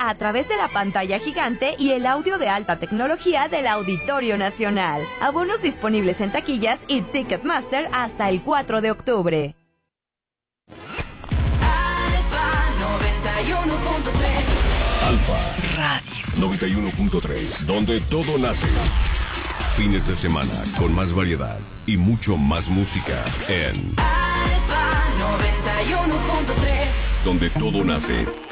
a través de la pantalla gigante y el audio de alta tecnología del Auditorio Nacional. Abonos disponibles en taquillas y Ticketmaster hasta el 4 de octubre. Alfa Radio 91.3, donde todo nace. Fines de semana con más variedad y mucho más música en Alfa 91.3, donde todo nace.